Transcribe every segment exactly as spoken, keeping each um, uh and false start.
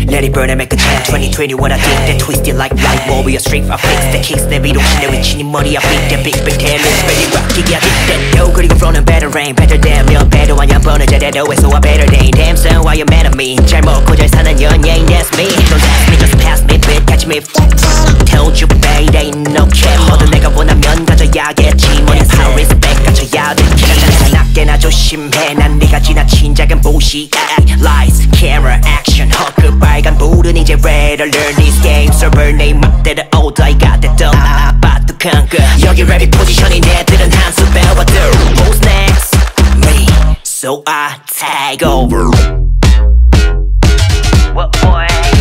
Let it burn and make a change. twenty twenty-one I think that twisted like light warrior strength. I fix the kicks 내 위로 내 위치니 머리야 big that big big damn it's ready rock 기기야 뒷대도 그리고 flow는 better rain better damn 배도 아냐 버는 제대로 해서 I better day damn son why you mad at me 잘 먹고 잘 사는 연예인 that's me Don't ask me just pass me bit catch me Told you babe ain't no cap 뭐든 내가 원하면 가져야겠지 money power respect 갖춰야 돼 낮게나 조심해 난 네가 지나친 작은 부시 lies camera action 헛그 빨간 불은 이제 red alert this game server 내 맘대로 all I got that dumb 아빠뚝한 거 여기 랩이 포지션이 내들은 한수 배워도 Who's next? Me So I take over What boy?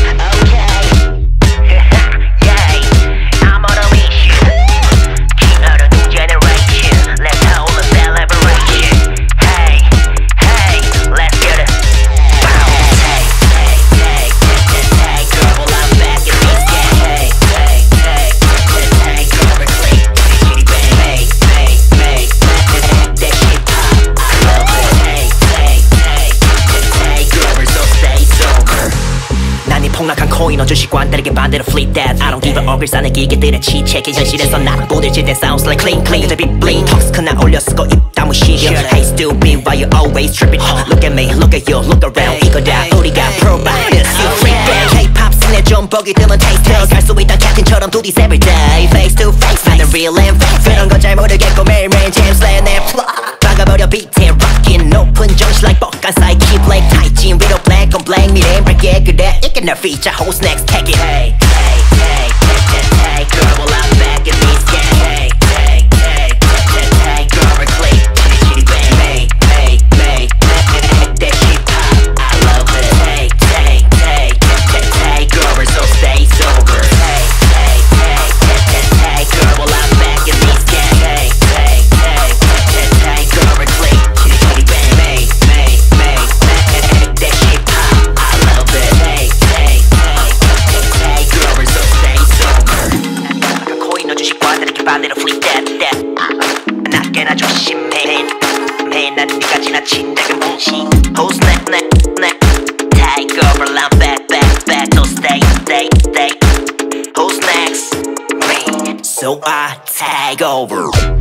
폭락한 코인 어쩔 시관 다르게 반대로 flip that I don't give a 억을 싸는 기계들의 치체계 현실에서 나랑 부딪힐 때 sounds like clean clean 그저 빅 bling 턱스크 나 올려 쓰고 입 다무시게 Hey stupid why you always tripping Look at me look at you look around 이거 다 우리가 provide this you freak that K-pop 씬에 좀 보기 드문 taste 갈 수 있던 캡틴처럼 do this every day Face to face 나는 real and fake 그런 건 잘 모르겠고 매일매일 James Lane 내 plot 박아버려 beat에 rockin' 높은 정신 like 뻑간 사이 keep like 타이진 위로 black on black 미래엔 밝게 그래 이게 내 feature who's next take it hey hey hey hey hey girl well I'm back in this game hey hey hey hey hey girl we're clean chitty chitty bang hey hey hey that shit pop I love it hey hey hey hey hey girl we're so stay sober hey hey hey hey hey girl well I'm back in this game hey hey hey hey hey girl we're clean chitty chitty bang hey hey hey hey that shit pop I love it hey hey hey girl we're so stay sober 코인 넣어준 식과 다르게 반대로 flip that that 낮게나 조심해 난 네가 지나친 작은 부시 Who's next next next Take over I'm back back back So stay stay stay Who's next? Me So I take over